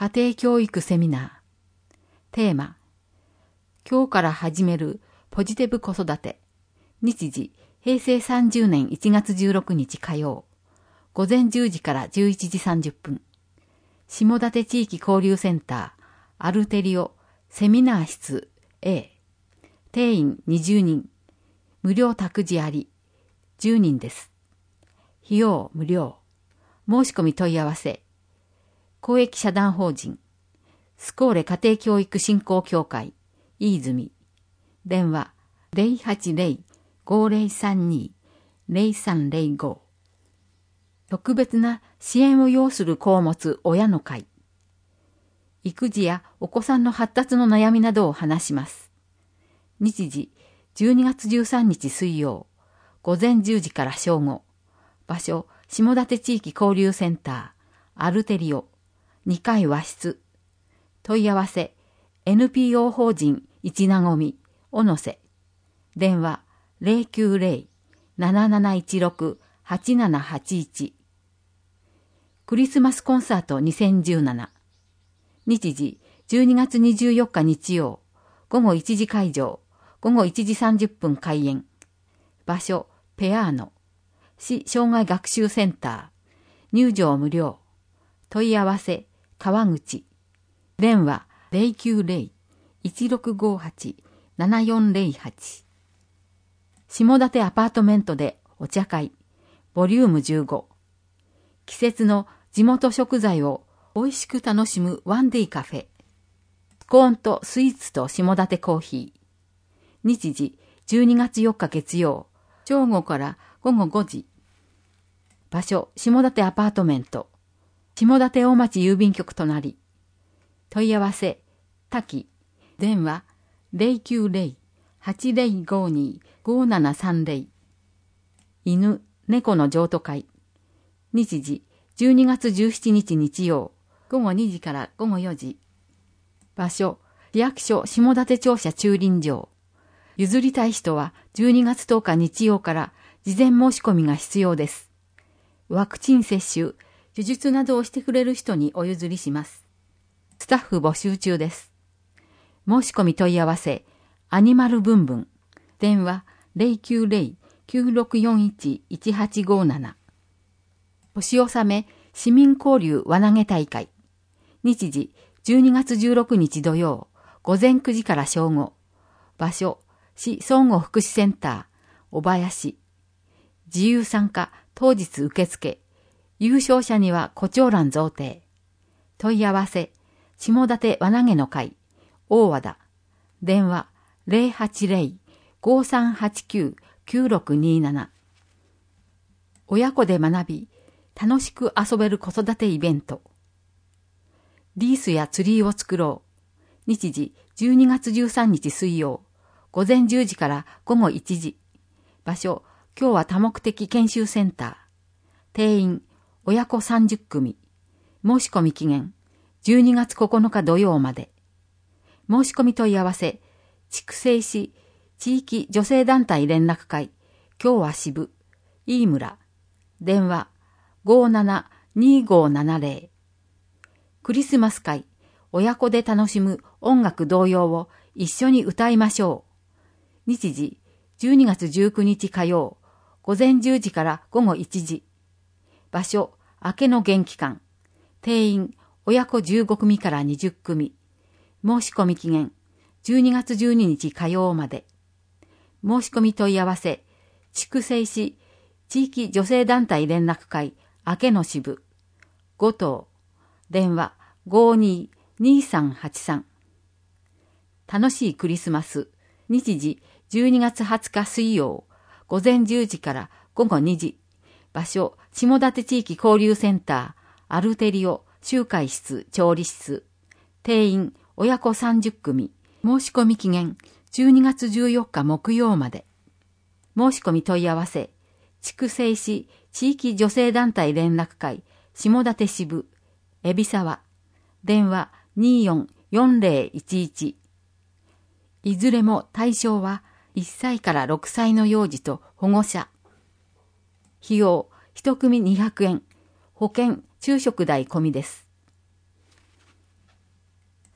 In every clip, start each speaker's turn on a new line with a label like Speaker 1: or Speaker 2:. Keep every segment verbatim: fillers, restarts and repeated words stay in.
Speaker 1: 家庭教育セミナー。テーマ、今日から始めるポジティブ子育て。日時、へいせいさんじゅうねんいちがつじゅうろくにち火曜。午前じゅうじからじゅういちじさんじゅっぷん。下館地域交流センター、アルテリオ、セミナー室 A。定員にじゅうにん。無料託児あり。じゅうにんです。費用無料。申し込み問い合わせ。公益社団法人スコーレ家庭教育振興協会飯泉。電話 ゼロはちゼロ ごゼロさんに ゼロさんゼロご。特別な支援を要する子を持つ親の会。育児やお子さんの発達の悩みなどを話します。日時じゅうにがつじゅうさんにち水曜。午前じゅうじから正午。場所下館地域交流センターアルテリオにかい和室。問い合わせ エヌピーオー 法人一なごみ小野瀬。電話 ゼロきゅうゼロ なななないちろく はちななはちいち。クリスマスコンサートにせんじゅうなな。日時じゅうにがつにじゅうよっか日曜。午後いちじ会場。午後いちじさんじゅっぷん開演。場所ペアーノ。市障害学習センター。入場無料。問い合わせ川口。電話 ゼロきゅうゼロ いちろくごはち ななよんゼロはち。下館アパートメントでお茶会ボリュームじゅうご。季節の地元食材を美味しく楽しむワンディカフェ。スコーンとスイーツと下館コーヒー。日時じゅうにがつよっか月曜。正午からごごごじ。場所下館アパートメント。下館大町郵便局隣。問い合わせ滝。電話ゼロきゅうゼロ はちゼロごに ごななさんゼロ。犬猫の譲渡会。日時じゅうにがつじゅうしちにち日曜。午後にじからごごよじ。場所市役所下館庁舎駐輪場。譲りたい人はじゅうにがつとおか日曜から事前申し込みが必要です。ワクチン接種、手術などをしてくれる人にお譲りします。スタッフ募集中です。申し込み問い合わせ、アニマルブンブン。電話ゼロきゅうゼロ きゅうろくよんいち いちはちごなな。年納め市民交流輪投げ大会。日時じゅうにがつじゅうろくにち土曜。午前くじから正午。場所、市総合福祉センター、小林。自由参加、当日受付。優勝者には胡蝶蘭贈呈。問い合わせ、下館輪投げの会、大和田。電話、ゼロはちゼロ ごさんはちきゅう きゅうろくになな。親子で学び、楽しく遊べる子育てイベント。リースやツリーを作ろう。日時、じゅうにがつじゅうさんにち水曜。午前じゅうじからごごいちじ。場所、今日は多目的研修センター。定員、親子さんじゅっくみ。申し込み期限、じゅうにがつここのか土曜まで。申し込み問い合わせ、筑西市地域女性団体連絡会、今日は支部、飯村。電話、ごななにごななゼロ。クリスマス会、親子で楽しむ音楽童謡を一緒に歌いましょう。日時、じゅうにがつじゅうくにち火曜、午前じゅうじからごごいちじ。場所、明けの元気館。定員、親子じゅうごくみからにじゅっくみ。申し込み期限、じゅうにがつじゅうににち火曜まで。申し込み問い合わせ、筑西市地域女性団体連絡会、明けの支部。ごとう。電話、ごににさんはちさん。楽しいクリスマス。日時、じゅうにがつはつか水曜。午前じゅうじからごごにじ。場所、下館地域交流センター、アルテリオ、集会室、調理室。定員、親子さんじゅっくみ。申し込み期限、じゅうにがつじゅうよっか木曜まで。申し込み問い合わせ、筑西市地域女性団体連絡会、下館支部、海老沢。電話、によんよんゼロいちいち。いずれも対象はいっさいからろくさいの幼児と保護者。費用、一組にひゃくえん。保険、昼食代込みです。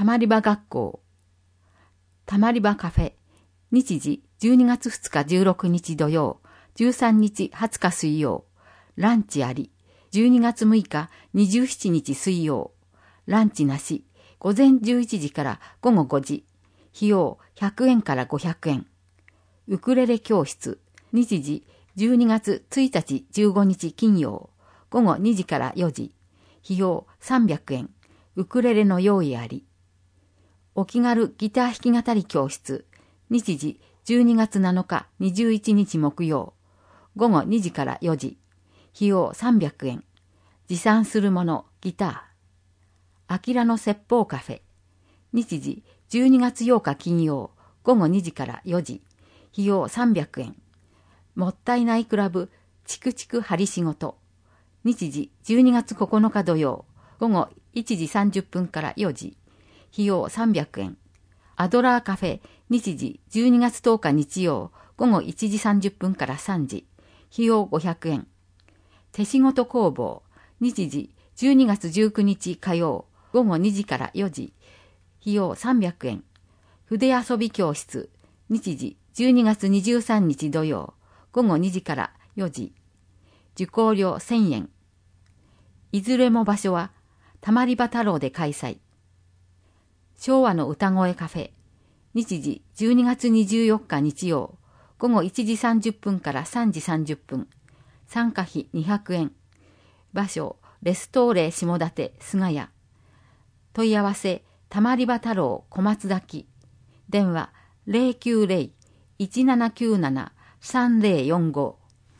Speaker 1: たまり場学校。たまり場カフェ。日時じゅうにがつふつかじゅうろくにち土曜、じゅうさんにちはつか水曜。ランチあり。じゅうにがつむいかにじゅうしちにち水曜。ランチなし。午前じゅういちじからごごごじ。費用ひゃくえんからごひゃくえん。ウクレレ教室。日時じゅうにがつついたちじゅうごにち金曜。ごごにじからよじ。費用さんびゃくえん。ウクレレの用意あり。お気軽ギター弾き語り教室。日時じゅうにがつなのかにじゅういちにち木曜。ごごにじからよじ。費用さんびゃくえん。持参するもの、ギター。あきらの説法カフェ。日時じゅうにがつようか金曜。ごごにじからよじ。費用さんびゃくえん。もったいないクラブ、チクチク針仕事。日時じゅうにがつここのか土曜。ごごいちじさんじゅっぷんからよじ。費用さんびゃくえん。アドラーカフェ。日時じゅうにがつとおか日曜。ごごいちじさんじゅっぷんからさんじ。費用ごひゃくえん。手仕事工房。日時じゅうにがつじゅうくにち火曜。ごごにじからよじ。費用さんびゃくえん。筆遊び教室。日時じゅうにがつにじゅうさんにち土曜。ごごにじからよじ。受講料せんえん。いずれも場所は、たまり場太郎で開催。昭和の歌声カフェ。日時じゅうにがつにじゅうよっか日曜。ごごいちじさんじゅっぷんからさんじさんじゅっぷん。参加費にひゃくえん。場所、レストーレ下館菅谷。問い合わせ、たまり場太郎小松崎。電話 ゼロきゅうゼロ いちななきゅうなな さんゼロよんご。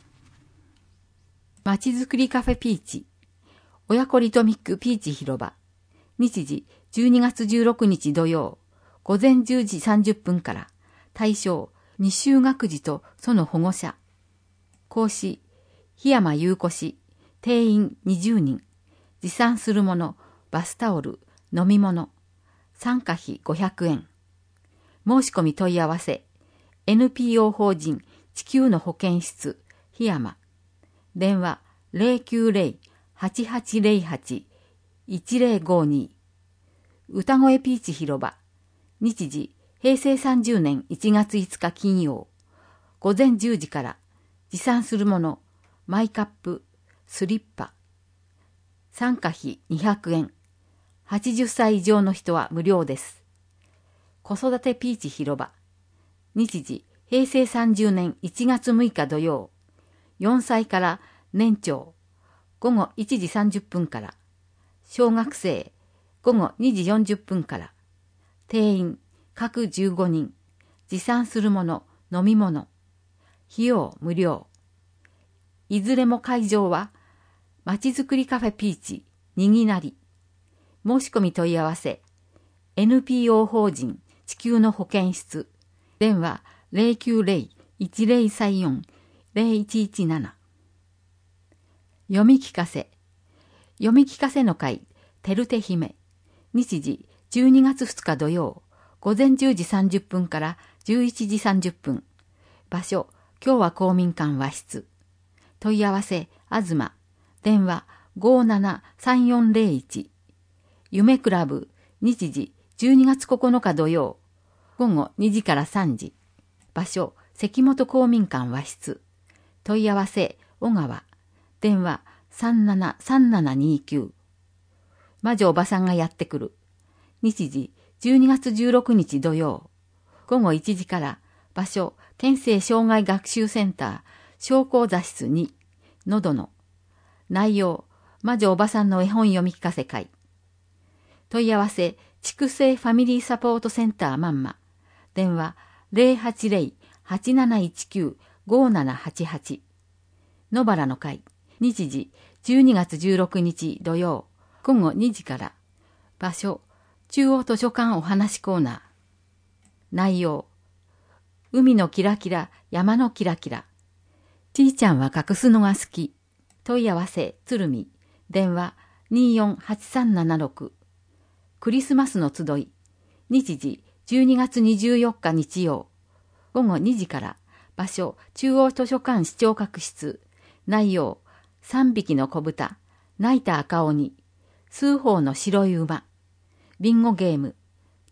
Speaker 1: まちづくりカフェピーチ。親子リトミックピーチ広場。日時じゅうにがつじゅうろくにち土曜。午前じゅうじさんじゅっぷんから。対象、未就学児とその保護者。講師、檜山優子氏。定員にじゅうにん。持参するもの、バスタオル、飲み物。参加費ごひゃくえん。申し込み問い合わせ。エヌピーオー 法人地球の保健室、檜山。電話ゼロきゅうゼロ はちはちゼロはち いちゼロごに。歌声ピーチ広場。日時、へいせいさんじゅうねんいちがついつか金曜。午前じゅうじから。持参するもの、マイカップ、スリッパ。参加費にひゃくえん。はちじゅっさい以上の人は無料です。子育てピーチ広場。日時、へいせいさんじゅうねんいちがつむいか土曜。よんさいから年長。ごごいちじさんじゅっぷんから。小学生。ごごにじよんじゅっぷんから。定員、各じゅうごにん。持参するもの、飲み物。費用無料。いずれも会場は、まちづくりカフェピーチ、にぎなり。申し込み問い合わせ。エヌピーオー 法人地球の保健室。電話ゼロきゅうゼロ いちゼロさんよん ゼロいちいちなな。読み聞かせ。読み聞かせの会、てるて姫。日時じゅうにがつふつか土曜。午前じゅうじさんじゅっぷんからじゅういちじさんじゅっぷん。場所、共和公民館和室。問い合わせ、あずま。電話ごーななさんよんゼロいち。夢クラブ。日時じゅうにがつここのか土曜。ごごにじからさんじ。場所、関本公民館和室。問い合わせ、小川。電話さんななさんななにきゅう。魔女おばさんがやってくる。日時じゅうにがつじゅうろくにち土曜。ごごいちじから。場所、県政障害学習センター、商工座室に、のどの。内容、魔女おばさんの絵本読み聞かせ会。問い合わせ、畜生ファミリーサポートセンターまんま。電話ゼロはちゼロ はちなないちきゅう ごーななはちはち。野原の会。日時じゅうにがつじゅうろくにち土曜。ごごにじから。場所、中央図書館お話コーナー。内容、海のキラキラ、山のキラキラ。ちーちゃんは隠すのが好き。問い合わせ、鶴見。電話にーよんはちさんななろく。クリスマスの集い。日時じゅうにがつにじゅうよっか日曜。ごごにじから。場所、中央図書館視聴覚室。内容、さんびきの子豚。泣いた赤鬼。数頭の白い馬。ビンゴゲーム。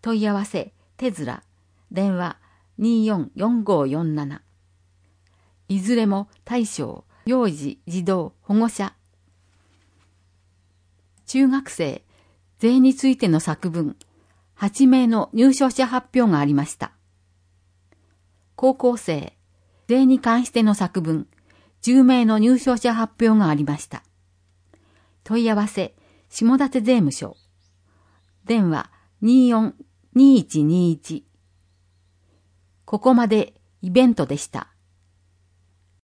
Speaker 1: 問い合わせ、テズラ、電話 にーよんよんごーよんなな。いずれも対象、幼児、児童、保護者。中学生、税についての作文、はちめいの入賞者発表がありました。高校生、税に関しての作文、じゅうめいの入賞者発表がありました。問い合わせ、下館税務署。電話 にーよんにーいちにーいち。ここまでイベントでした。